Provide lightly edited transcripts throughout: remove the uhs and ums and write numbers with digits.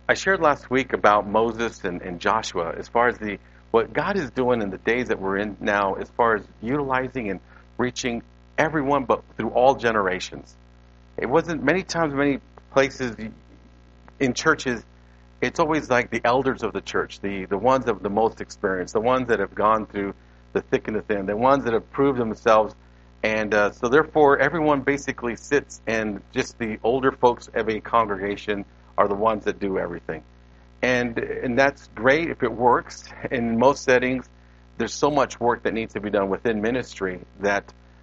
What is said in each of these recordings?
I shared last week about Moses and Joshua as far as what God is doing in the days that we're in now, as far as utilizing and reaching everyone, but through all generations. It wasn't many times, many places in churches. It's always like the elders of the church, the ones that have the most experience, the ones that have gone through the thick and the thin, the ones that have proved themselves. And so therefore, everyone basically sits, and just the older folks of a congregation are the ones that do everything. And that's great if it works. In most settings, there's so much work that needs to be done within ministry that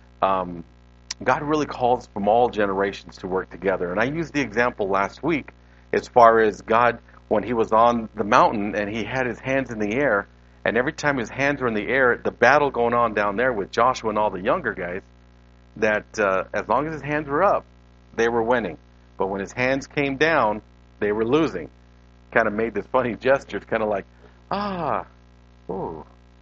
God really calls from all generations to work together. And I used the example last week as far as God, when he was on the mountain and he had his hands in the air, and every time his hands were in the air, the battle going on down there with Joshua and all the younger guys, that as long as his hands were up, they were winning. But when his hands came down, they were losing. Kind of made this funny gesture. It's kind of like, ooh,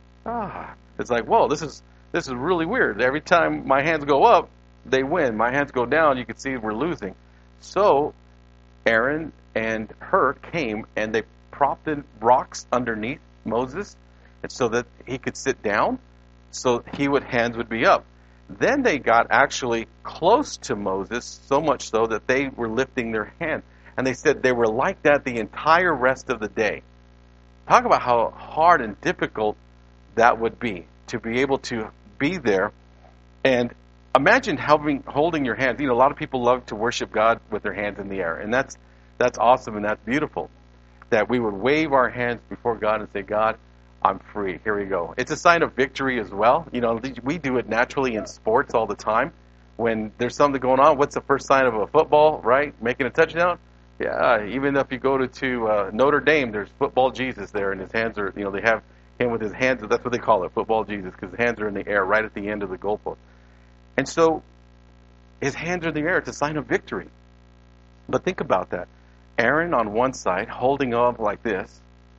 It's like, whoa, this is really weird. Every time my hands go up, they win. My hands go down, you can see we're losing. So Aaron and Hur came, and they propped in rocks underneath Moses, and so that he could sit down, so hands would be up. Then they got actually close to Moses, so much so that they were lifting their hands. And they said they were like that the entire rest of the day. Talk about how hard and difficult that would be, to be able to be there. And imagine holding your hands. You know, a lot of people love to worship God with their hands in the air. And that's awesome and that's beautiful. That we would wave our hands before God and say, God, I'm free. Here we go. It's a sign of victory as well. You know, we do it naturally in sports all the time. When there's something going on, what's the first sign of a football, right? Making a touchdown? Yeah, even if you go to Notre Dame, there's football Jesus there, and his hands are, they have him with his hands, that's what they call it, football Jesus, because his hands are in the air right at the end of the goalpost. And so his hands are in the air. It's a sign of victory. But think about that. Aaron on one side holding up like this.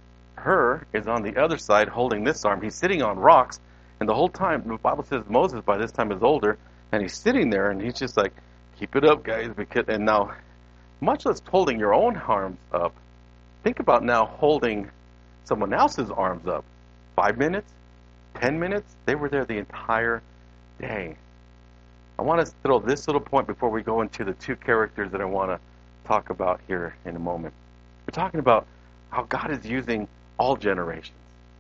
Hur is on the other side holding this arm. He's sitting on rocks, and the whole time, the Bible says Moses by this time is older, and he's sitting there, and he's just like, keep it up, guys. And now, much less holding your own arms up, think about now holding someone else's arms up. 5 minutes? 10 minutes? They were there the entire day. I want to throw this little point before we go into the two characters that I want to talk about here in a moment. We're talking about how God is using all generations,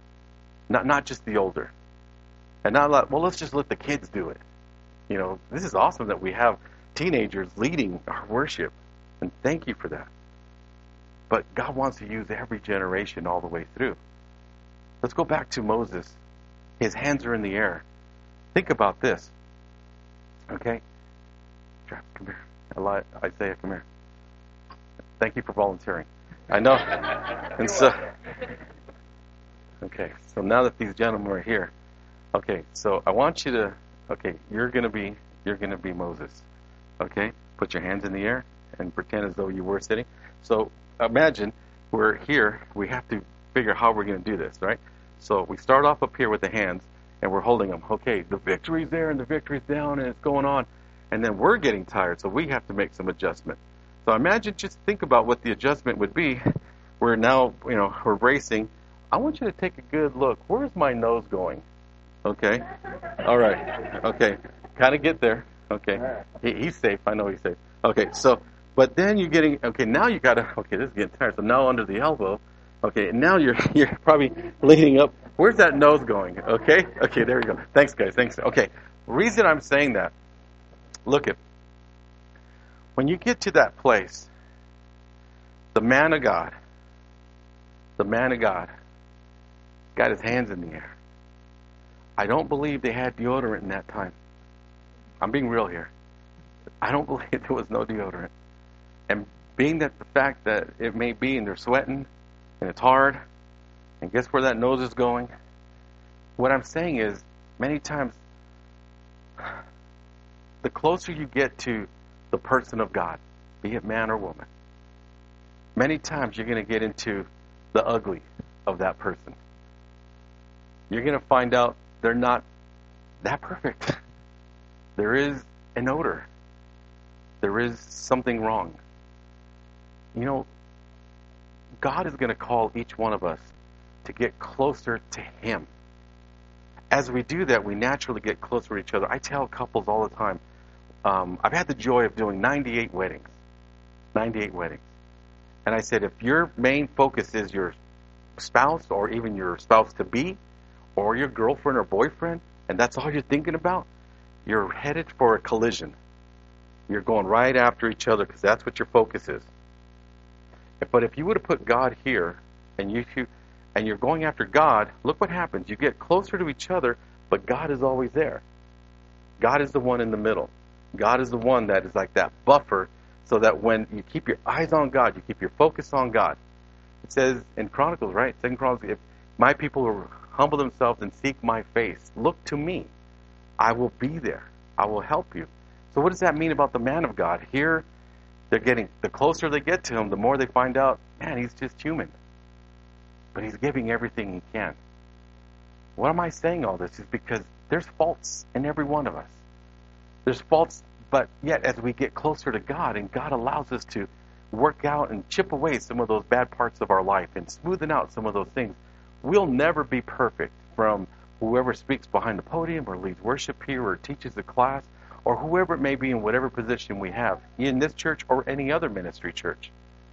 not just the older. And not like, well, let's just let the kids do it. You know, this is awesome that we have teenagers leading our worship, and thank you for that. But God wants to use every generation all the way through. Let's go back to Moses. His hands are in the air. Think about this. Okay? Travis, come here. Isaiah, come here. Thank you for volunteering. I know. And so, okay, so now that these gentlemen are here, okay, so I want you to, okay, you're gonna be Moses. Okay? Put your hands in the air and pretend as though you were sitting. So imagine we're here, we have to figure how we're gonna do this, right? So we start off up here with the hands, and we're holding them. Okay, the victory's there and the victory's down and it's going on. And then we're getting tired, so we have to make some adjustment. So imagine, just think about what the adjustment would be. We're now, we're racing. I want you to take a good look. Where's my nose going? Okay. All right. Okay. Kind of get there. Okay. He's safe. I know he's safe. Okay. So, but then you're getting, okay, now you got to, okay, this is getting tired. So now under the elbow. Okay. And now you're probably leaning up. Where's that nose going? Okay. Okay. There we go. Thanks, guys. Thanks. Okay. Reason I'm saying that, look at, when you get to that place, the man of God got his hands in the air. I don't believe they had deodorant in that time. I'm being real here. I don't believe there was no deodorant. And being that the fact that it may be, and they're sweating, and it's hard, and guess where that nose is going? What I'm saying is, many times, the closer you get to the person of God, be it man or woman, many times you're going to get into the ugly of that person. You're going to find out they're not that perfect. There is an odor. There is something wrong. God is going to call each one of us to get closer to Him. As we do that, we naturally get closer to each other. I tell couples all the time, I've had the joy of doing 98 weddings. 98 weddings. And I said, if your main focus is your spouse or even your spouse-to-be or your girlfriend or boyfriend, and that's all you're thinking about, you're headed for a collision. You're going right after each other because that's what your focus is. But if you would have put God here and you're going after God, look what happens. You get closer to each other, but God is always there. God is the one in the middle. God is the one that is like that buffer, so that when you keep your eyes on God, you keep your focus on God. It says in Chronicles, right? 2 Chronicles, if my people will humble themselves and seek my face, look to me. I will be there. I will help you. So what does that mean about the man of God? Here, the closer they get to him, the more they find out, man, he's just human. But he's giving everything he can. What am I saying all this? Is because there's faults in every one of us. There's faults, but yet as we get closer to God, and God allows us to work out and chip away some of those bad parts of our life and smoothen out some of those things, we'll never be perfect, from whoever speaks behind the podium or leads worship here or teaches the class or whoever it may be in whatever position we have in this church or any other ministry church.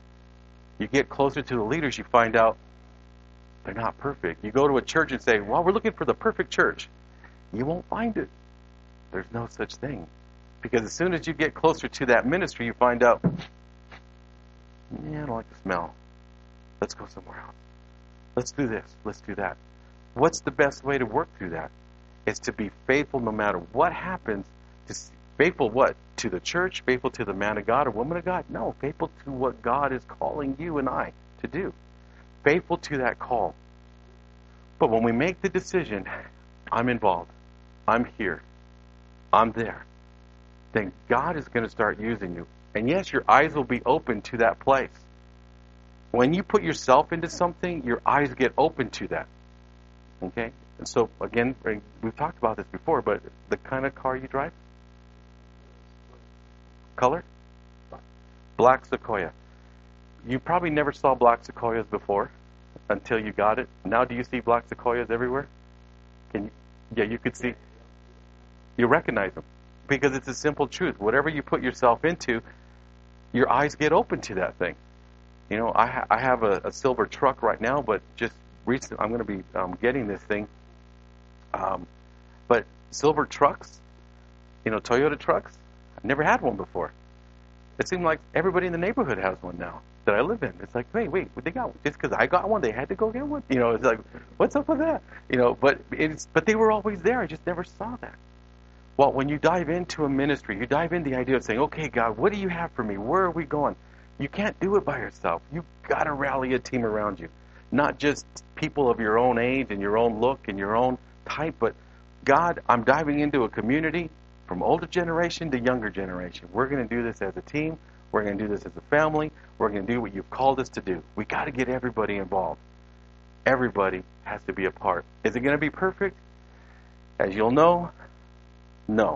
You get closer to the leaders, you find out they're not perfect. You go to a church and say, well, we're looking for the perfect church. You won't find it. There's no such thing. Because as soon as you get closer to that ministry, you find out, yeah, I don't like the smell. Let's go somewhere else. Let's do this. Let's do that. What's the best way to work through that? It's to be faithful no matter what happens. Faithful what? To the church? Faithful to the man of God or woman of God? No, faithful to what God is calling you and I to do. Faithful to that call. But when we make the decision, I'm involved, I'm here, I'm there, then God is going to start using you. And yes, your eyes will be open to that place. When you put yourself into something, your eyes get open to that. Okay? And so, again, we've talked about this before, but the kind of car you drive? Color? Black Sequoia. You probably never saw black Sequoias before until you got it. Now do you see black Sequoias everywhere? You could see. You recognize them. Because it's a simple truth. Whatever you put yourself into, your eyes get open to that thing. You know, I have a silver truck right now, but just recently I'm going to be getting this thing. But silver trucks, Toyota trucks, I've never had one before. It seemed like everybody in the neighborhood has one now that I live in. It's like, wait, they got one. Just because I got one, they had to go get one? It's like, what's up with that? But they were always there. I just never saw that. Well, when you dive into a ministry, you dive into the idea of saying, okay, God, what do you have for me? Where are we going? You can't do it by yourself. You've got to rally a team around you. Not just people of your own age and your own look and your own type, but God, I'm diving into a community from older generation to younger generation. We're going to do this as a team. We're going to do this as a family. We're going to do what you've called us to do. We got to get everybody involved. Everybody has to be a part. Is it going to be perfect? As you'll know, no.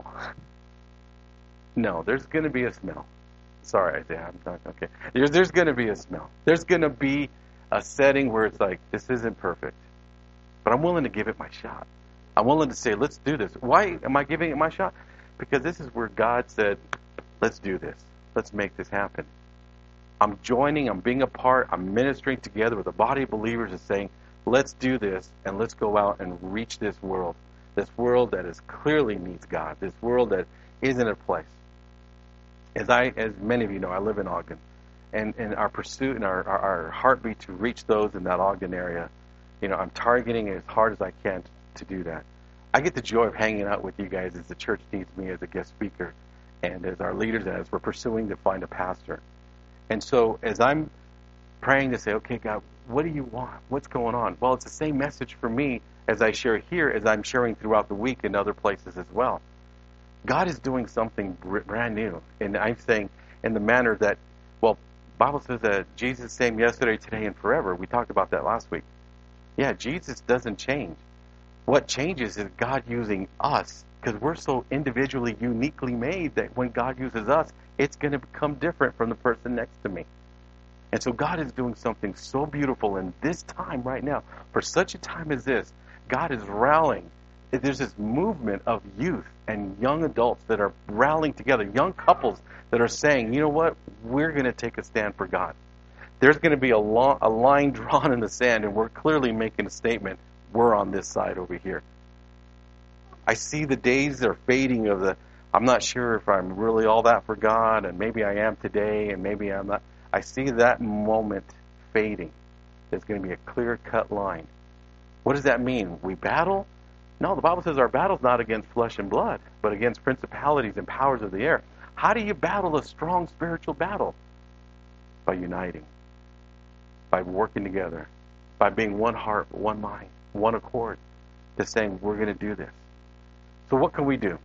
No, there's going to be a smell. Sorry, Isaiah, I'm not okay. There's going to be a smell. There's going to be a setting where it's like, this isn't perfect. But I'm willing to give it my shot. I'm willing to say, let's do this. Why am I giving it my shot? Because this is where God said, let's do this. Let's make this happen. I'm joining, I'm being a part, I'm ministering together with a body of believers and saying, let's do this and let's go out and reach this world. This world that is clearly needs God. This world that isn't a place. As many of you know, I live in Ogden. And our pursuit and our heartbeat to reach those in that Ogden area, I'm targeting as hard as I can to do that. I get the joy of hanging out with you guys as the church needs me as a guest speaker and as our leaders, as we're pursuing to find a pastor. And so as I'm praying to say, okay, God, what do you want? What's going on? Well, it's the same message for me as I share here as I'm sharing throughout the week in other places as well. God is doing something brand new. And I'm saying in the manner that, well, Bible says that Jesus is the same yesterday, today, and forever. We talked about that last week. Yeah, Jesus doesn't change. What changes is God using us, because we're so individually, uniquely made that when God uses us, it's going to become different from the person next to me. And so God is doing something so beautiful in this time right now. For such a time as this, God is rallying. There's this movement of youth and young adults that are rallying together, young couples that are saying, you know what, we're going to take a stand for God. There's going to be a line drawn in the sand, and we're clearly making a statement. We're on this side over here. I see the days are fading of the, I'm not sure if I'm really all that for God, and maybe I am today, and maybe I'm not. I see that moment fading. There's going to be a clear-cut line. What does that mean? We battle? No, the Bible says our battle's not against flesh and blood, but against principalities and powers of the air. How do you battle a strong spiritual battle? By uniting. By working together. By being one heart, one mind, one accord. Just saying, we're going to do this. So what can we do?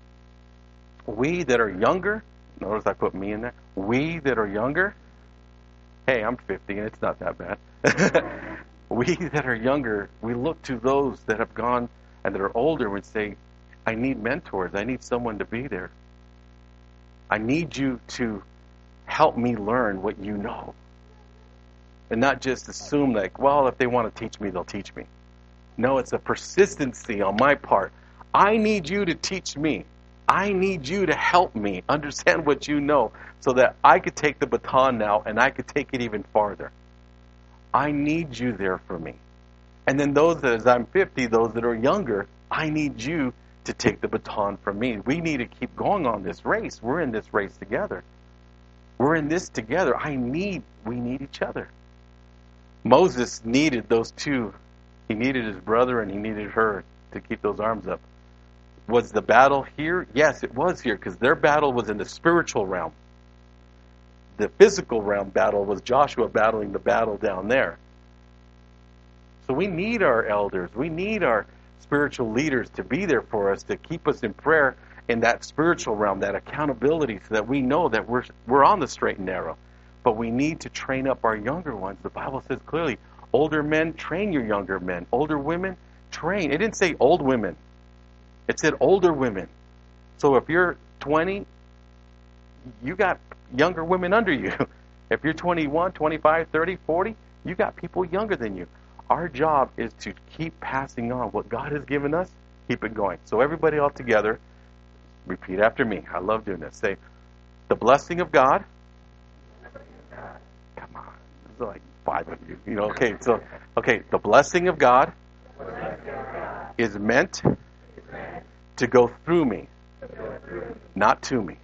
We that are younger, notice I put me in there. We that are younger, hey, I'm 50 and it's not that bad. We that are younger, we look to those that have gone and that are older and say, I need mentors. I need someone to be there. I need you to help me learn what you know. And not just assume like, well, if they want to teach me, they'll teach me. No, it's a persistency on my part. I need you to teach me. I need you to help me understand what you know so that I could take the baton now and I could take it even farther. I need you there for me. And then those that, as I'm 50, those that are younger, I need you to take the baton from me. We need to keep going on this race. We're in this race together. We're in this together. We need each other. Moses needed those two. He needed his brother and he needed her to keep those arms up. Was the battle here? Yes, it was here because their battle was in the spiritual realm. The physical realm battle was Joshua battling the battle down there. So we need our elders. We need our spiritual leaders to be there for us, to keep us in prayer in that spiritual realm, that accountability, so that we know that we're on the straight and narrow. But we need to train up our younger ones. The Bible says clearly, older men, train your younger men. Older women, train. It didn't say old women. It said older women. So if you're 20, you got younger women under you. If you're 21, 25, 30, 40, you got people younger than you. Our job is to keep passing on what God has given us, keep it going. So everybody all together, repeat after me. I love doing this. Say, the blessing of God. Come on. There's like 5 of you. The blessing of God is meant to go through me, not to me.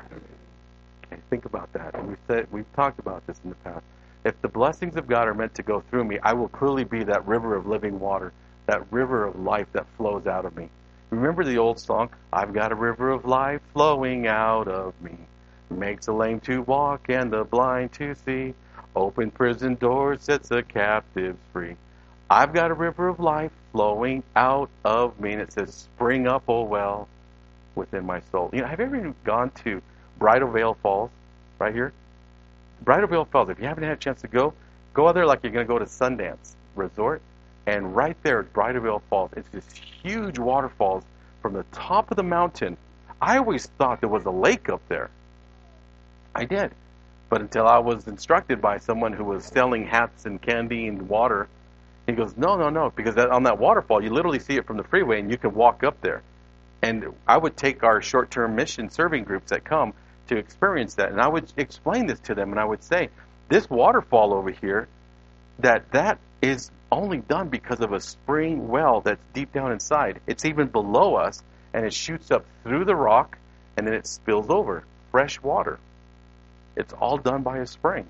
Okay, think about that. And we've talked about this in the past. If the blessings of God are meant to go through me, I will clearly be that river of living water, that river of life that flows out of me. Remember the old song, I've got a river of life flowing out of me. Makes the lame to walk and the blind to see. Open prison doors, sets the captives free. I've got a river of life flowing out of me. And it says, spring up, oh well, within my soul. Have you ever gone to Bridal Veil Falls, right here? Bridal Veil Falls, if you haven't had a chance to go out there like you're going to go to Sundance Resort. And right there at Bridal Veil Falls, it's this huge waterfalls from the top of the mountain. I always thought there was a lake up there. I did. But until I was instructed by someone who was selling hats and candy and water, he goes, no, because on that waterfall, you literally see it from the freeway and you can walk up there. And I would take our short-term mission serving groups that come to experience that. And I would explain this to them and I would say, this waterfall over here, that is only done because of a spring well that's deep down inside. It's even below us and it shoots up through the rock and then it spills over. Fresh water. It's all done by a spring.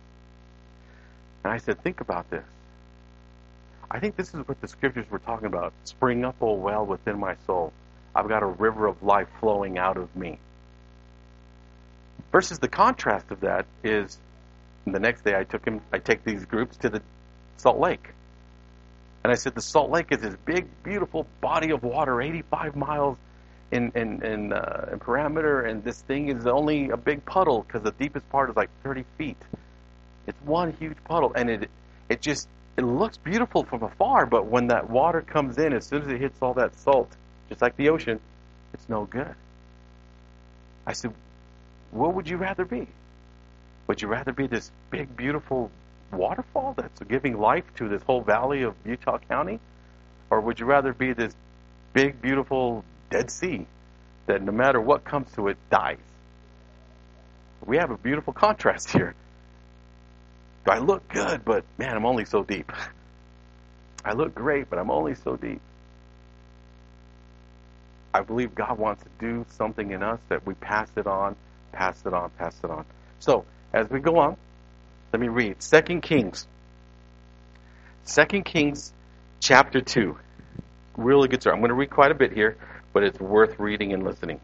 And I said, think about this. I think this is what the scriptures were talking about. Spring up, oh well, within my soul. I've got a river of life flowing out of me. Versus the contrast of that is, the next day I take these groups to the Salt Lake. And I said, the Salt Lake is this big, beautiful body of water, 85 miles in parameter, and this thing is only a big puddle because the deepest part is like 30 feet. It's one huge puddle, and it looks beautiful from afar, but when that water comes in, as soon as it hits all that salt, just like the ocean, it's no good. I said, what would you rather be? Would you rather be this big, beautiful waterfall that's giving life to this whole valley of Utah County? Or would you rather be this big, beautiful Dead Sea that no matter what comes to it, dies? We have a beautiful contrast here. I look good, but man, I'm only so deep. I look great, but I'm only so deep. I believe God wants to do something in us that we pass it on, pass it on, pass it on. So, as we go on, let me read 2 Kings. 2 Kings chapter 2. Really good story. I'm going to read quite a bit here, but it's worth reading and listening.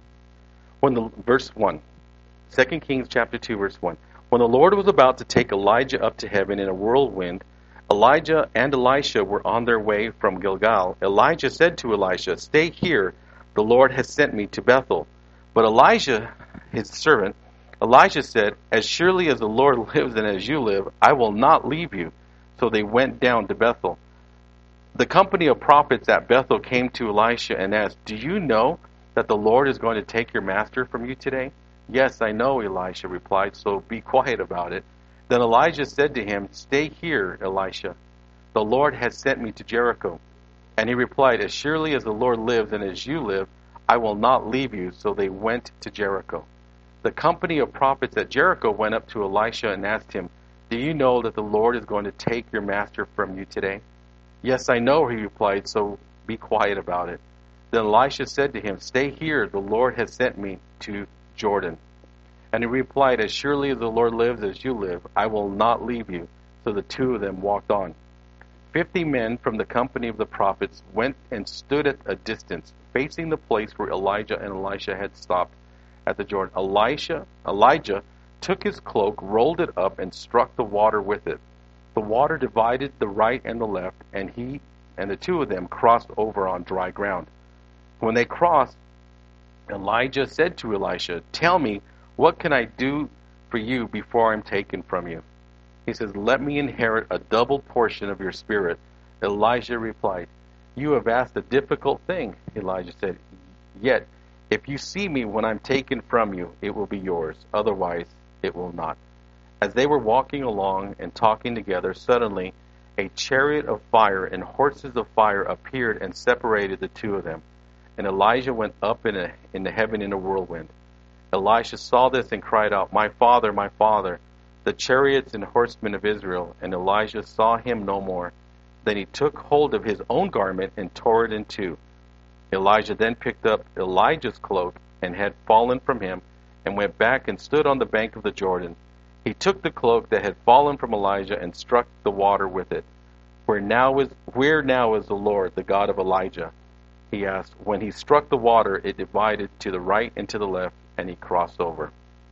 Verse 1. 2 Kings chapter 2, verse 1. When the Lord was about to take Elijah up to heaven in a whirlwind, Elijah and Elisha were on their way from Gilgal. Elijah said to Elisha, "Stay here, the Lord has sent me to Bethel." But Elijah, his servant, Elijah said, "As surely as the Lord lives and as you live, I will not leave you." So they went down to Bethel. The company of prophets at Bethel came to Elisha and asked, "Do you know that the Lord is going to take your master from you today?" "Yes, I know," Elisha replied, "so be quiet about it." Then Elijah said to him, "Stay here, Elisha. The Lord has sent me to Jericho." And he replied, "As surely as the Lord lives and as you live, I will not leave you." So they went to Jericho. The company of prophets at Jericho went up to Elisha and asked him, "Do you know that the Lord is going to take your master from you today?" "Yes, I know," he replied, "so be quiet about it." Then Elisha said to him, "Stay here, the Lord has sent me to Jordan." And he replied, "As surely as the Lord lives as you live, I will not leave you." So the two of them walked on. 50 men from the company of the prophets went and stood at a distance, facing the place where Elijah and Elisha had stopped at the Jordan. Elijah took his cloak, rolled it up, and struck the water with it. The water divided the right and the left, and he and the two of them crossed over on dry ground. When they crossed, Elijah said to Elisha, "Tell me, what can I do for you before I'm taken from you?" He says, "Let me inherit a double portion of your spirit." Elijah replied, "You have asked a difficult thing." Elijah said, "Yet, if you see me when I'm taken from you, it will be yours. Otherwise, it will not." As they were walking along and talking together, suddenly a chariot of fire and horses of fire appeared and separated the two of them. And Elijah went up into heaven in a whirlwind. Elisha saw this and cried out, my father, the chariots and horsemen of Israel." And Elijah saw him no more. Then he took hold of his own garment and tore it in two. Elijah then picked up Elijah's cloak and had fallen from him, and went back and stood on the bank of the Jordan. He took the cloak that had fallen from Elijah and struck the water with it. Where now is the Lord, the God of Elijah?" he asked. When he struck the water, it divided to the right and to the left, and he crossed over.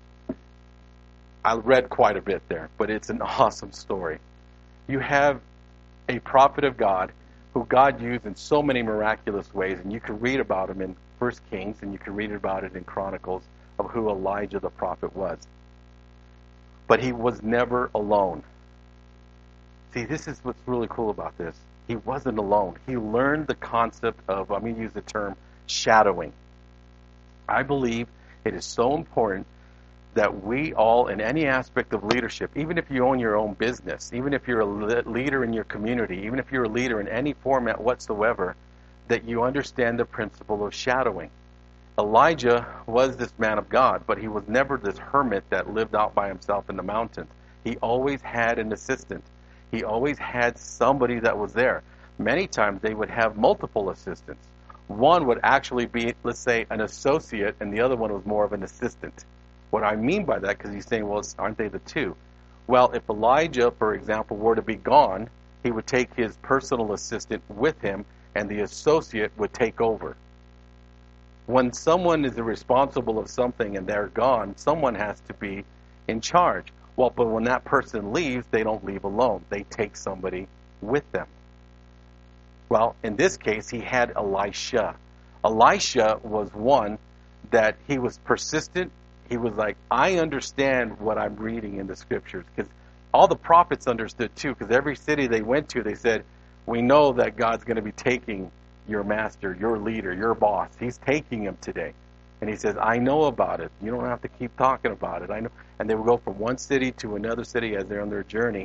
I read quite a bit there, but it's an awesome story. You have a prophet of God who God used in so many miraculous ways, and you can read about him in 1 Kings, and you can read about it in Chronicles of who Elijah the prophet was. But he was never alone. See, this is what's really cool about this. He wasn't alone. He learned the concept of, I'm going to use the term, shadowing. I believe it is so important that we all, in any aspect of leadership, even if you own your own business, even if you're a leader in your community, even if you're a leader in any format whatsoever, that you understand the principle of shadowing. Elijah was this man of God, but he was never this hermit that lived out by himself in the mountains. He always had an assistant. He always had somebody that was there. Many times they would have multiple assistants. One would actually be, let's say, an associate, and the other one was more of an assistant. What I mean by that, because he's saying, well, aren't they the two? Well, if Elijah, for example, were to be gone, he would take his personal assistant with him, and the associate would take over. When someone is responsible of something and they're gone, someone has to be in charge. Well, but when that person leaves, they don't leave alone. They take somebody with them. Well, in this case, he had Elisha. Elisha was one that he was persistent. He was like, I understand what I'm reading in the scriptures. Because all the prophets understood too, because every city they went to, they said, we know that God's going to be taking your master, your leader, your boss. He's taking him today. And he says, I know about it. You don't have to keep talking about it. I know. And they would go from one city to another city as they're on their journey.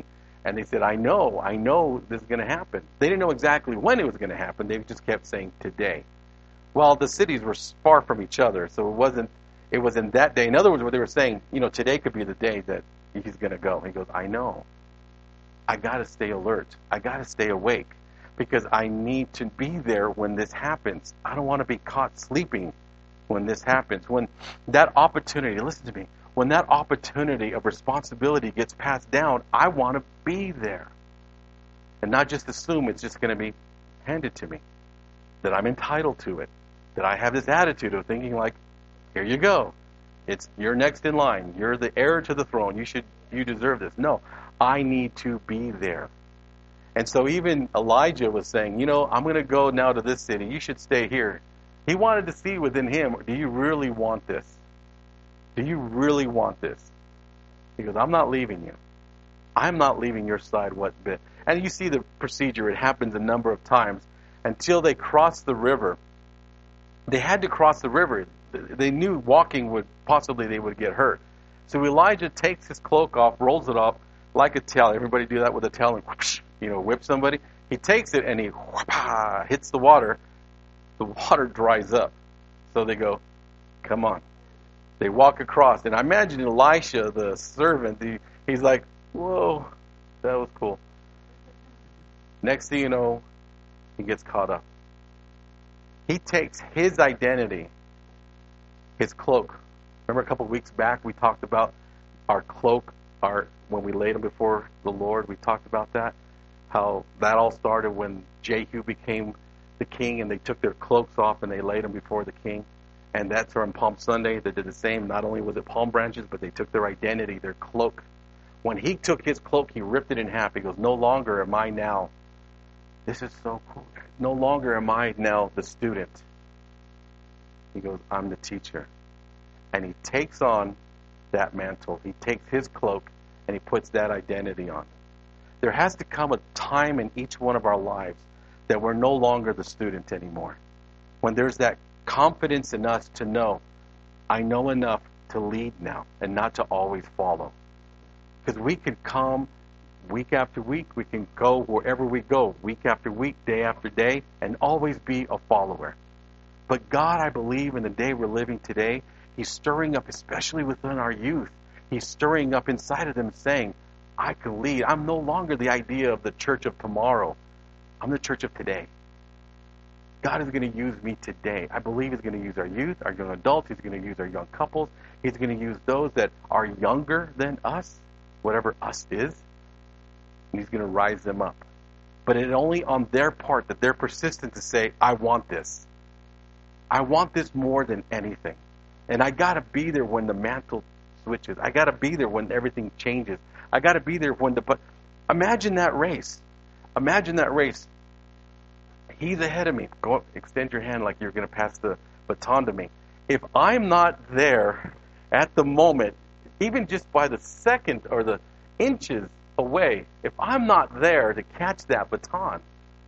And they said, I know this is going to happen. They didn't know exactly when it was going to happen. They just kept saying today. Well, the cities were far from each other, so it wasn't that day. In other words, what they were saying, today could be the day that he's going to go. He goes, I know. I got to stay alert. I got to stay awake because I need to be there when this happens. I don't want to be caught sleeping when this happens. When that opportunity, listen to me, when that opportunity of responsibility gets passed down, I want to be there. And not just assume it's just going to be handed to me, that I'm entitled to it, that I have this attitude of thinking like, here you go. You're next in line. You're the heir to the throne. You deserve this. No, I need to be there. And so even Elijah was saying, I'm going to go now to this city. You should stay here. He wanted to see within him, do you really want this? Do you really want this? He goes, I'm not leaving you. I'm not leaving your side one bit. And you see the procedure. It happens a number of times until they cross the river. They had to cross the river. They knew walking they would get hurt. So Elijah takes his cloak off, rolls it off like a towel. Everybody do that with a towel and whoosh, whip somebody. He takes it and he hits the water. The water dries up. So they go, come on. They walk across. And I imagine Elisha, the servant, he's like, whoa, that was cool. Next thing you know, he gets caught up. He takes his identity, his cloak. Remember a couple of weeks back we talked about our cloak, when we laid him before the Lord, we talked about that. How that all started when Jehu became the king and they took their cloaks off and they laid them before the king. And that's on Palm Sunday. They did the same. Not only was it palm branches, but they took their identity, their cloak. When he took his cloak, he ripped it in half. He goes, no longer am I now. This is so cool. No longer am I now the student. He goes, I'm the teacher. And he takes on that mantle. He takes his cloak and he puts that identity on. There has to come a time in each one of our lives that we're no longer the student anymore. When there's that confidence in us to know, I know enough to lead now and not to always follow. Because we can come week after week, we can go wherever we go, week after week, day after day, and always be a follower. But God, I believe in the day we're living today, He's stirring up, especially within our youth, He's stirring up inside of them saying, I can lead. I'm no longer the idea of the church of tomorrow. I'm the church of today. God is going to use me today. I believe He's going to use our youth, our young adults. He's going to use our young couples. He's going to use those that are younger than us, whatever us is. And He's going to rise them up. But it's only on their part that they're persistent to say, I want this. I want this more than anything. And I got to be there when the mantle switches. I got to be there when everything changes. I got to be there when but imagine that race. Imagine that race. He's ahead of me. Go up, extend your hand like you're going to pass the baton to me. If I'm not there at the moment, even just by the second or the inches away, if I'm not there to catch that baton,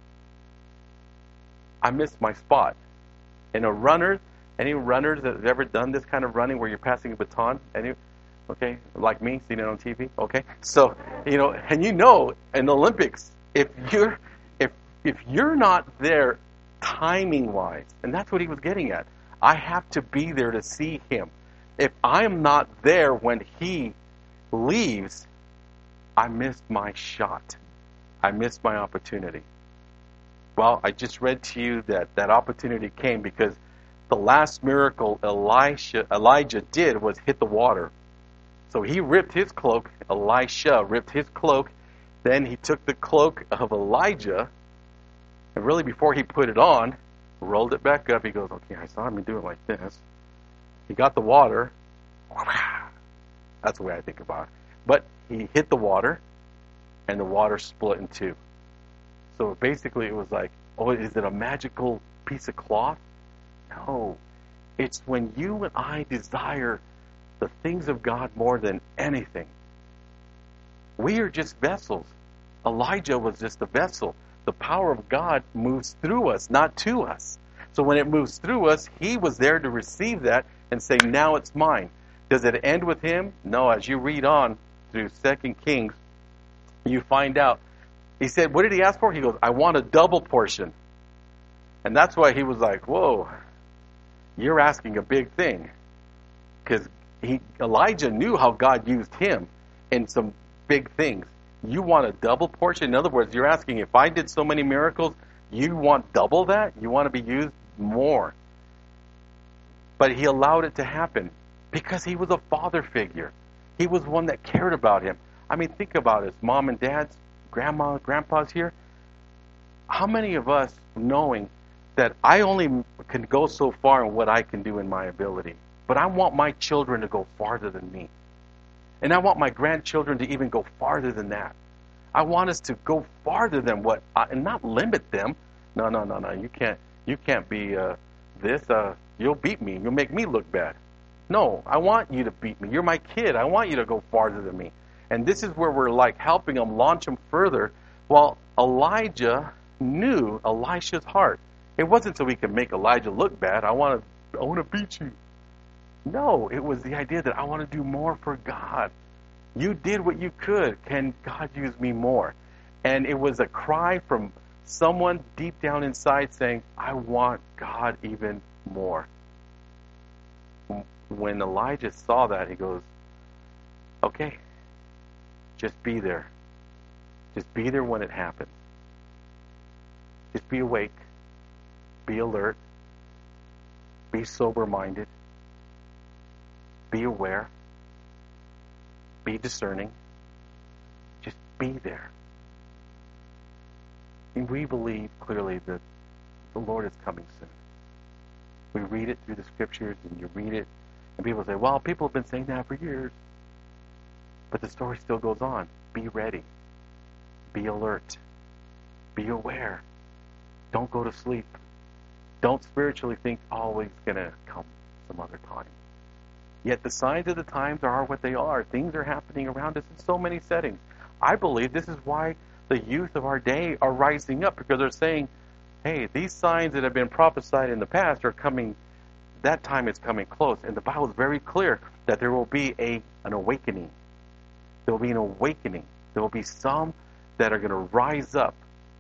I missed my spot. And any runners that have ever done this kind of running where you're passing a baton? Okay, like me, seen it on TV. Okay, so and in the Olympics, if you're not there timing wise, and that's what he was getting at, I have to be there to see him. If I am not there when he leaves, I missed my shot. I missed my opportunity. Well, I just read to you that opportunity came because the last miracle Elijah did was hit the water. So he ripped his cloak. Elisha ripped his cloak. Then he took the cloak of Elijah, and really before he put it on, rolled it back up. He goes, okay, I saw him do it like this. He got the water. That's the way I think about it. But he hit the water, and the water split in two. So basically it was like, oh, is it a magical piece of cloth? No. It's when you and I desire the things of God more than anything. We are just vessels. Elijah was just a vessel. The power of God moves through us, not to us. So when it moves through us, he was there to receive that and say, now it's mine. Does it end with him? No, as you read on through 2 Kings, You find out. He said, what did he ask for? He goes, I want a double portion. And that's why he was like, whoa, you're asking a big thing. Because Elijah knew how God used him in some big things. You want a double portion? In other words, you're asking, if I did so many miracles, you want double that? You want to be used more. But he allowed it to happen because he was a father figure. He was one that cared about him. I mean, think about it. Mom and dads, grandma, grandpa's here. How many of us, knowing that I only can go so far in what I can do in my ability, but I want my children to go farther than me. And I want my grandchildren to even go farther than that. I want us to go farther than what, and not limit them. No. You can't be this. You'll beat me. You'll make me look bad. No, I want you to beat me. You're my kid. I want you to go farther than me. And this is where we're like helping them launch them further. Well, Elijah knew Elisha's heart. It wasn't so he could make Elijah look bad. I want to beat you. No, it was the idea that I want to do more for God. You did what you could. Can God use me more? And it was a cry from someone deep down inside saying, I want God even more. When Elijah saw that, he goes, okay, just be there. Just be there when it happens. Just be awake. Be alert. Be sober-minded. Be aware. Be discerning. Just be there. And we believe clearly that the Lord is coming soon. We read it through the scriptures, and you read it, and people say, well, people have been saying that for years. But the story still goes on. Be ready. Be alert. Be aware. Don't go to sleep. Don't spiritually think, oh, it's going to come some other time. Yet the signs of the times are what they are. Things are happening around us in so many settings. I believe this is why the youth of our day are rising up, because they're saying, hey, these signs that have been prophesied in the past are coming, that time is coming close. And the Bible is very clear that there will be an awakening. There will be an awakening. There will be some that are going to rise up.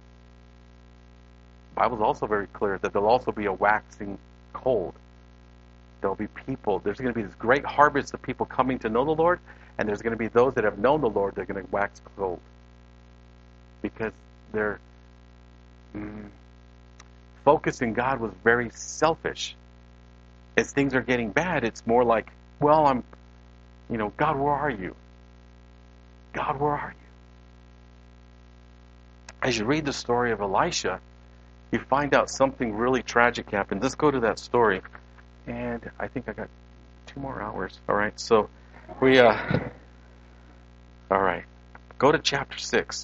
The Bible is also very clear that there will also be a waxing cold. There will be people, there's going to be this great harvest of people coming to know the Lord, and there's going to be those that have known the Lord that are going to wax cold. Because their focus in God was very selfish. As things are getting bad, it's more like, well, God, where are you? God, where are you? As you read the story of Elisha, you find out something really tragic happened. Let's go to that story. And I think I got 2 more hours. All right, so all right, go to chapter 6.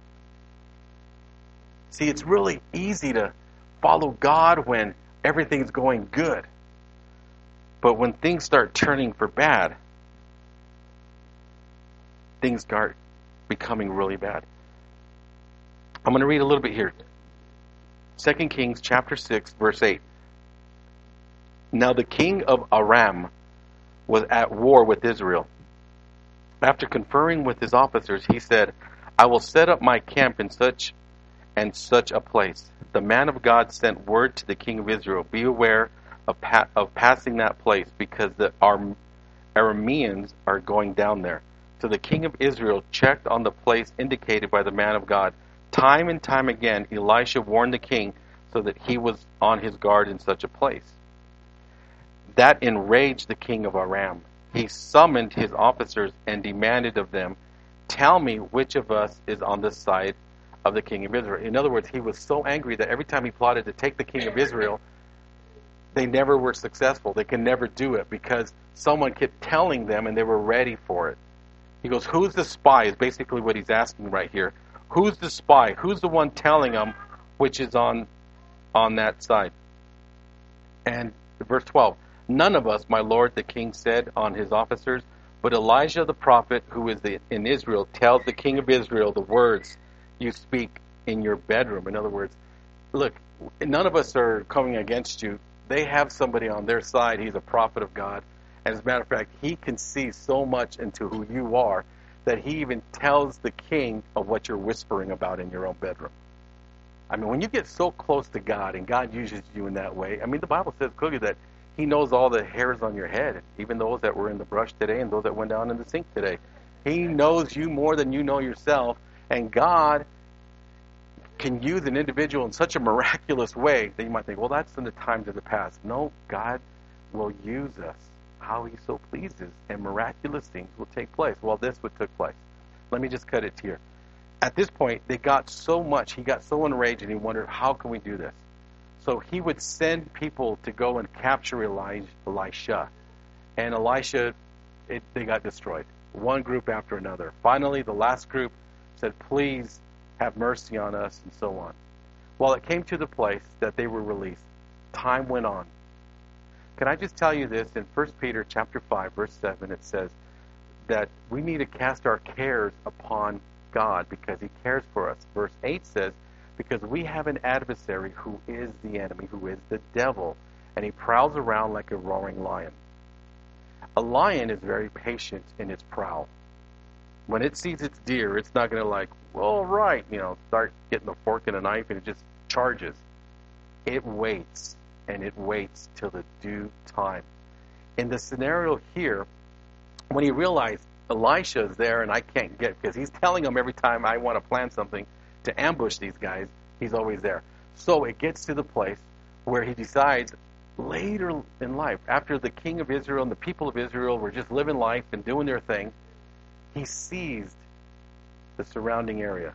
See, it's really easy to follow God when everything's going good. But when things start turning for bad, things start becoming really bad. I'm going to read a little bit here. 2 Kings chapter 6, verse 8. Now the king of Aram was at war with Israel. After conferring with his officers, he said, I will set up my camp in such and such a place. The man of God sent word to the king of Israel, be aware of passing that place, because the Arameans are going down there. So the king of Israel checked on the place indicated by the man of God. Time and time again, Elisha warned the king so that he was on his guard in such a place. That enraged the king of Aram. He summoned his officers and demanded of them, tell me which of us is on the side of the king of Israel. In other words, he was so angry that every time he plotted to take the king of Israel, they never were successful. They could never do it because someone kept telling them and they were ready for it. He goes, who's the spy is basically what he's asking right here. Who's the spy? Who's the one telling them which is on that side? And verse 12. None of us, my lord, the king said on his officers, but Elijah the prophet, who is in Israel, tells the king of Israel the words you speak in your bedroom. In other words, look, none of us are coming against you. They have somebody on their side. He's a prophet of God. And as a matter of fact, he can see so much into who you are that he even tells the king of what you're whispering about in your own bedroom. I mean, when you get so close to God and God uses you in that way, I mean, the Bible says clearly that he knows all the hairs on your head, even those that were in the brush today and those that went down in the sink today. He knows you more than you know yourself, and God can use an individual in such a miraculous way that you might think, well, that's in the times of the past. No, God will use us how he so pleases, and miraculous things will take place. Well, this would took place. Let me just cut it here. At this point, they got so much, he got so enraged, and he wondered, how can we do this? So he would send people to go and capture Elisha. And Elisha, they got destroyed. One group after another. Finally, the last group said, please have mercy on us, and so on. Well, it came to the place that they were released. Time went on. Can I just tell you this? In 1 Peter chapter 5, verse 7, it says that we need to cast our cares upon God because he cares for us. Verse 8 says, because we have an adversary who is the enemy, who is the devil, and he prowls around like a roaring lion. A lion is very patient in its prowl. When it sees its deer, it's not going to like, well, right, start getting a fork and a knife and it just charges. It waits, and it waits till the due time. In the scenario here, when he realized Elisha is there and I can't get, because he's telling him every time I want to plan something to ambush these guys, he's always there. So it gets to the place where he decides later in life, after the king of Israel and the people of Israel were just living life and doing their thing, he seized the surrounding area,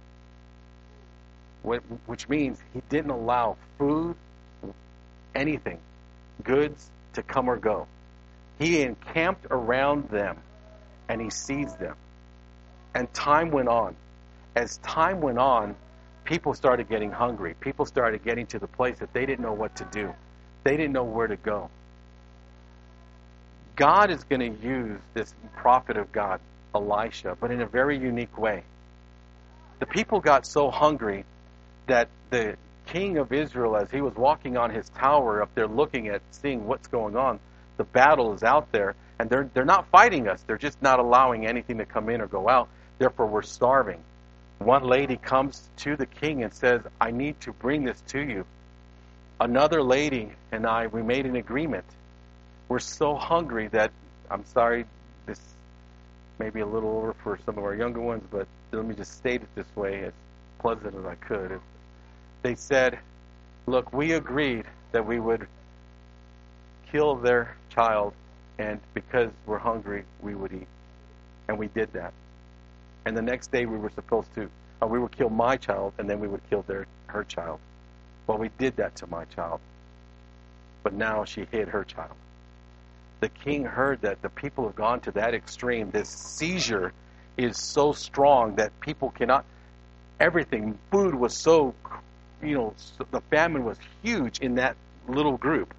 which means he didn't allow food, anything, goods to come or go. He encamped around them, and he seized them. And time went on. As time went on, people started getting hungry. People started getting to the place that they didn't know what to do. They didn't know where to go. God is going to use this prophet of God, Elisha, but in a very unique way. The people got so hungry that the king of Israel, as he was walking on his tower up there looking at, seeing what's going on, the battle is out there, and they're not fighting us. They're just not allowing anything to come in or go out. Therefore, we're starving. One lady comes to the king and says, I need to bring this to you. Another lady and I, we made an agreement. We're so hungry that, I'm sorry, this may be a little over for some of our younger ones, but let me just state it this way, as pleasant as I could. They said, look, we agreed that we would kill their child, and because we're hungry, we would eat. And we did that. And the next day we were supposed to, we would kill my child, and then we would kill her child. Well, we did that to my child. But now she hid her child. The king heard that the people have gone to that extreme. This seizure is so strong that people cannot, everything, food was so, the famine was huge in that little group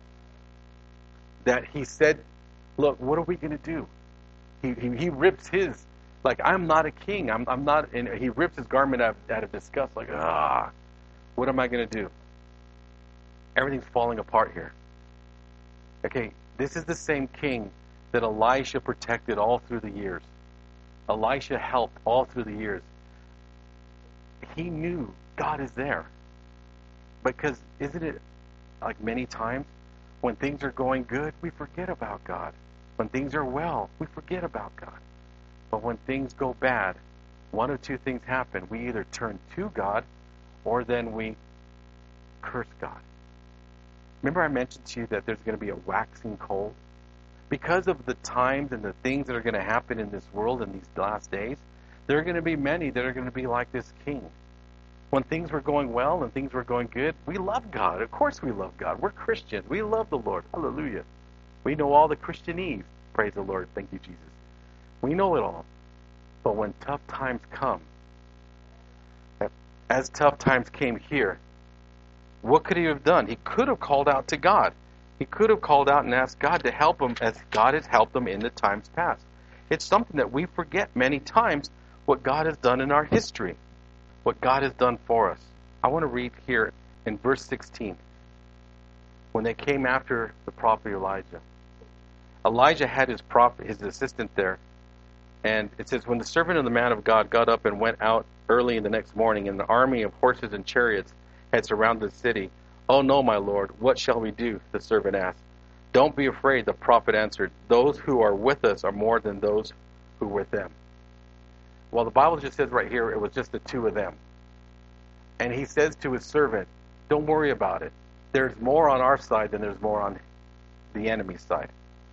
that he said, look, what are we going to do? He rips his, like, I'm not a king. I'm not, and he rips his garment out of disgust, like, what am I going to do? Everything's falling apart here. Okay, this is the same king that Elisha protected all through the years. Elisha helped all through the years. He knew God is there. Because isn't it like many times when things are going good, we forget about God. When things are well, we forget about God. But when things go bad, one of two things happen. We either turn to God or then we curse God. Remember I mentioned to you that there's going to be a waxing cold? Because of the times and the things that are going to happen in this world in these last days, there are going to be many that are going to be like this king. When things were going well and things were going good, we love God. Of course we love God. We're Christians. We love the Lord. Hallelujah. We know all the Christianese. Praise the Lord. Thank you, Jesus. We know it all. But when tough times come, as tough times came here, what could he have done? He could have called out to God. He could have called out and asked God to help him as God has helped him in the times past. It's something that we forget many times, what God has done in our history, what God has done for us. I want to read here in verse 16. When they came after the prophet Elijah, Elijah had his assistant there, And it says, when the servant of the man of God got up and went out early in the next morning, and an army of horses and chariots had surrounded the city. Oh no, my lord, what shall we do? The servant asked. Don't be afraid, the prophet answered. Those who are with us are more than those who were with them. Well, the Bible just says right here, it was just the two of them. And he says to his servant, don't worry about it. There's more on our side than there's more on the enemy's side.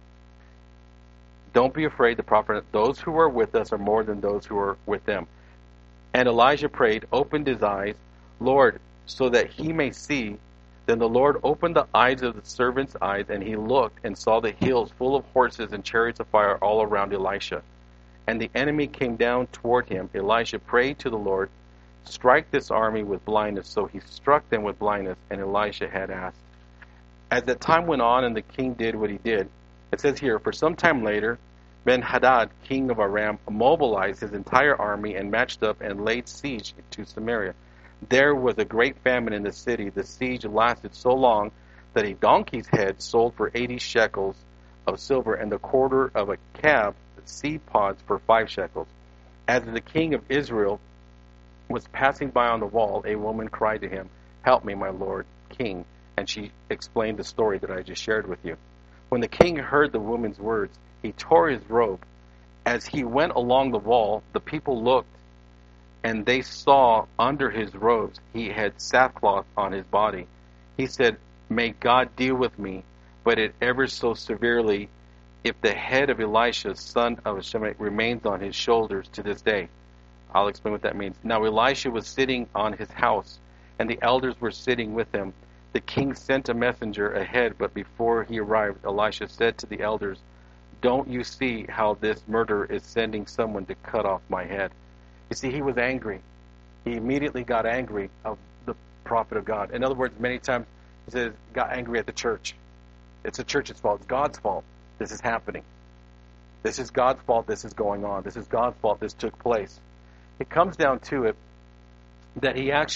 Don't be afraid, the prophet. Those who are with us are more than those who are with them. And Elijah prayed, opened his eyes, Lord, so that he may see. Then the Lord opened the eyes of the servant's eyes, and he looked and saw the hills full of horses and chariots of fire all around Elisha. And the enemy came down toward him. Elisha prayed to the Lord, strike this army with blindness. So he struck them with blindness, and Elisha had asked. As the time went on and the king did what he did, it says here, for some time later, Ben-Hadad, king of Aram, mobilized his entire army and matched up and laid siege to Samaria. There was a great famine in the city. The siege lasted so long that a donkey's head sold for 80 shekels of silver, and the quarter of a cab seed pods for 5 shekels. As the king of Israel was passing by on the wall, a woman cried to him, help me, my lord king. And she explained the story that I just shared with you. When the king heard the woman's words, he tore his robe. As he went along the wall, the people looked, and they saw under his robes he had sackcloth on his body. He said, may God deal with me, but it ever so severely, if the head of Elisha, son of Shemaiah, remains on his shoulders to this day. I'll explain what that means. Now Elisha was sitting on his house, and the elders were sitting with him. The king sent a messenger ahead, but before he arrived, Elisha said to the elders, don't you see how this murderer is sending someone to cut off my head? You see, he was angry. He immediately got angry of the prophet of God. In other words, many times he says, got angry at the church. It's the church's fault. It's God's fault. This is happening. This is God's fault. This is going on. This is God's fault. This took place. It comes down to it that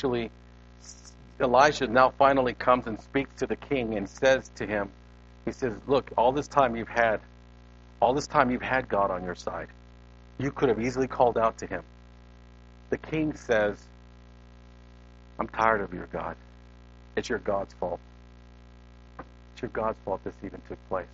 Elijah now finally comes and speaks to the king and says to him, he says, look, all this time you've had God on your side. You could have easily called out to him. The king says, I'm tired of your God. It's your God's fault. It's your God's fault this even took place.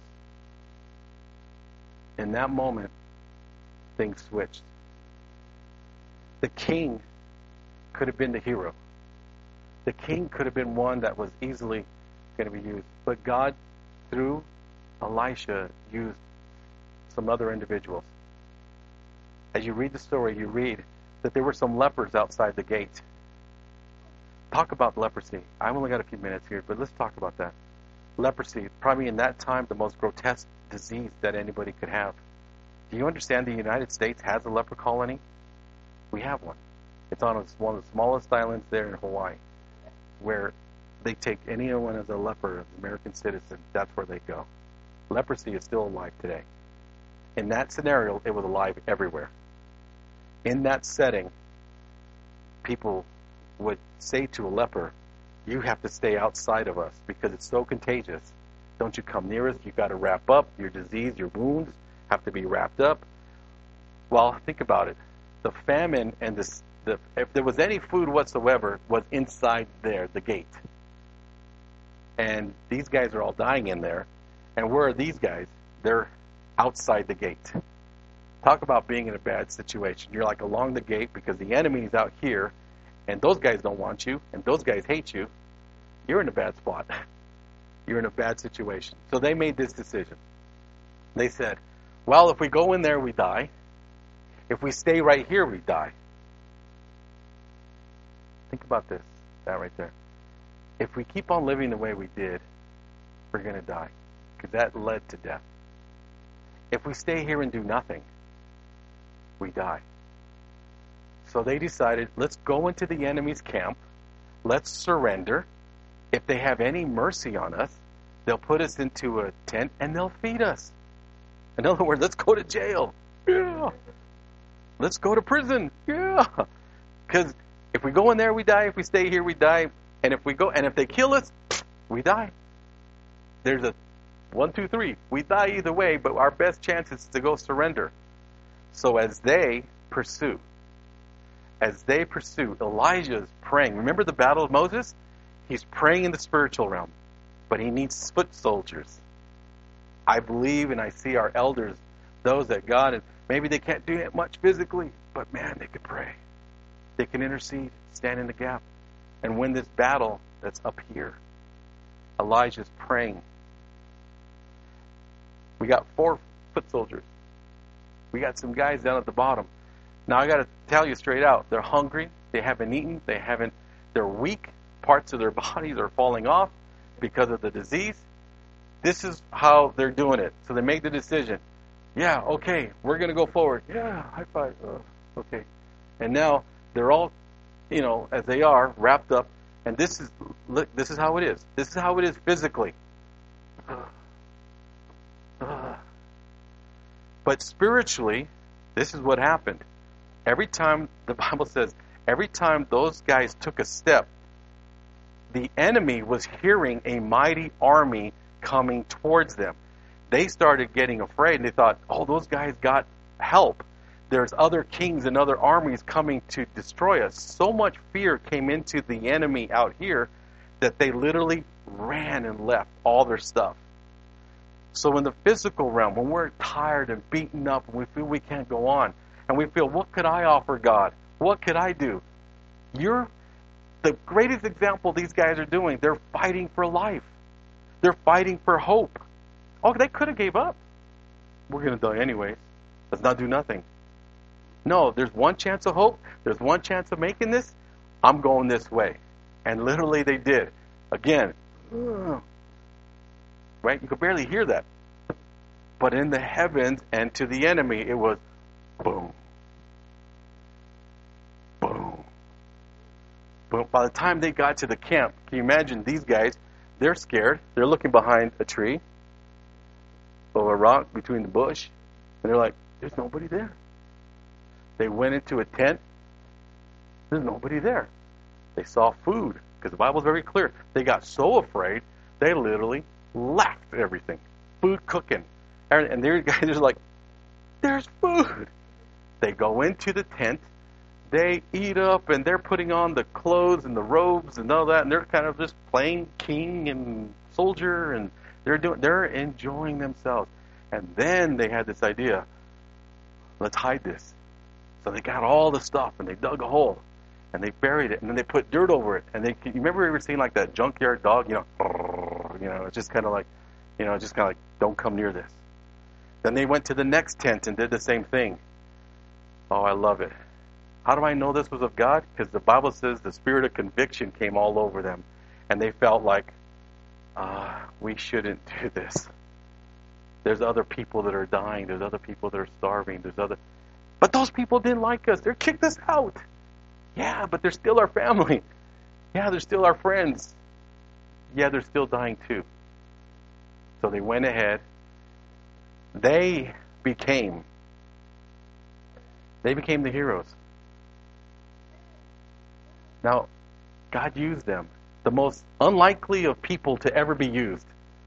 In that moment, things switched. The king could have been the hero. The king could have been one that was easily going to be used. But God, through Elisha, used some other individuals. As you read the story, you read that there were some lepers outside the gate. Talk about leprosy. I've only got a few minutes here, but let's talk about that. Leprosy, probably in that time, the most grotesque disease that anybody could have. Do you understand the United States has a leper colony? We have one. It's on one of the smallest islands there in Hawaii, where they take anyone as a leper, as an American citizen, that's where they go. Leprosy is still alive today. In that scenario, it was alive everywhere. In that setting, people would say to a leper, you have to stay outside of us because it's so contagious. Don't you come near us. You've got to wrap up your disease, your wounds have to be wrapped up. Well, think about it. The famine and if there was any food whatsoever, was inside there, the gate. And these guys are all dying in there. And where are these guys? They're outside the gate. Talk about being in a bad situation. You're like along the gate because the enemy's out here, and those guys don't want you, and those guys hate you. You're in a bad spot. You're in a bad situation. So they made this decision. They said, well, if we go in there, we die. If we stay right here, we die. Think about this, that right there. If we keep on living the way we did, we're going to die, because that led to death. If we stay here and do nothing, we die. So they decided, let's go into the enemy's camp, let's surrender. If they have any mercy on us, they'll put us into a tent and they'll feed us. In other words, let's go to jail. Yeah. Let's go to prison. Yeah. Because if we go in there, we die. If we stay here, we die. And if they kill us, we die. There's a 1, 2, 3. We die either way, but our best chance is to go surrender. So as they pursue, Elijah's praying. Remember the battle of Moses? He's praying in the spiritual realm, but he needs foot soldiers. I believe and I see our elders, those that God, and maybe they can't do it much physically, but man, they can pray. They can intercede, stand in the gap, and win this battle that's up here. Elijah's praying. We got 4 foot soldiers. We got some guys down at the bottom. Now I got to tell you straight out, they're hungry, they haven't eaten, they're weak, parts of their bodies are falling off because of the disease. This is how they're doing it. So they make the decision. Yeah, okay, we're going to go forward. Yeah, high five. Okay. And now they're all, as they are, wrapped up. And this is how it is. This is how it is physically. But spiritually, this is what happened. Every time, the Bible says, every time those guys took a step, the enemy was hearing a mighty army coming towards them. They started getting afraid, and they thought, oh, those guys got help. There's other kings and other armies coming to destroy us. So much fear came into the enemy out here that they literally ran and left all their stuff. So in the physical realm, when we're tired and beaten up and we feel we can't go on, and we feel, what could I offer God? What could I do? You're the greatest example these guys are doing. They're fighting for life. They're fighting for hope. Oh, they could have gave up. We're going to die anyways. Let's not do nothing. No, there's one chance of hope. There's one chance of making this. I'm going this way. And literally they did. Again, right? You could barely hear that. But in the heavens and to the enemy, it was boom. Boom. But by the time they got to the camp, can you imagine these guys? They're scared. They're looking behind a tree or a rock between the bush. And they're like, there's nobody there. They went into a tent. There's nobody there. They saw food, because the Bible's very clear. They got so afraid, they literally left everything. Food cooking. And they're guys are like, there's food. They go into the tent. They eat up, and they're putting on the clothes and the robes and all that, and they're kind of just playing king and soldier, and they're enjoying themselves. And then they had this idea, let's hide this. So they got all the stuff, and they dug a hole, and they buried it, and then they put dirt over it. And you remember ever seeing like that junkyard dog, it's just kind of like, don't come near this. Then they went to the next tent and did the same thing. Oh, I love it. How do I know this was of God? Because the Bible says the spirit of conviction came all over them. And they felt like, we shouldn't do this. There's other people that are dying. There's other people that are starving. But those people didn't like us. They kicked us out. Yeah, but they're still our family. Yeah, they're still our friends. Yeah, they're still dying too. So they went ahead. They became the heroes. Now, God used them. The most unlikely of people to ever be used.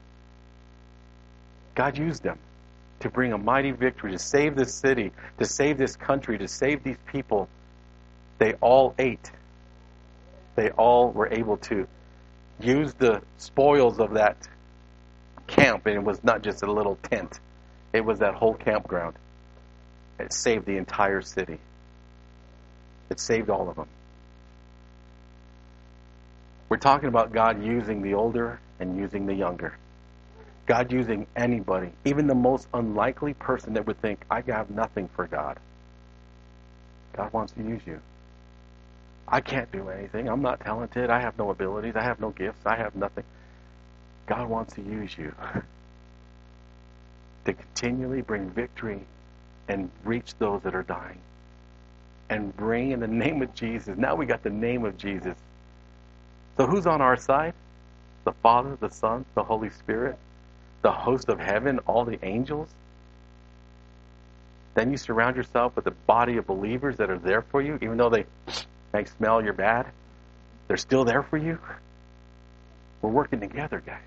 God used them to bring a mighty victory, to save this city, to save this country, to save these people. They all ate. They all were able to use the spoils of that camp, and it was not just a little tent. It was that whole campground. It saved the entire city. It saved all of them. We're talking about God using the older and using the younger. God using anybody, even the most unlikely person that would think, I have nothing for God. God wants to use you. I can't do anything. I'm not talented. I have no abilities. I have no gifts. I have nothing. God wants to use you to continually bring victory and reach those that are dying. And bring in the name of Jesus. Now we got the name of Jesus. So who's on our side? The Father, the Son, the Holy Spirit, the host of heaven, all the angels. Then you surround yourself with a body of believers that are there for you, even though they may smell you're bad. They're still there for you. We're working together, guys.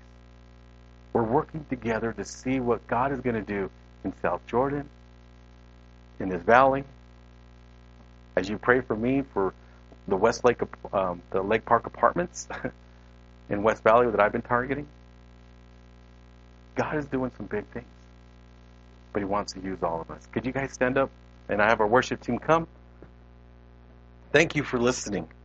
We're working together to see what God is going to do in South Jordan, in this valley, as you pray for me for the the Lake Park Apartments in West Valley that I've been targeting, God is doing some big things, but He wants to use all of us. Could you guys stand up and I have our worship team come? Thank you for listening.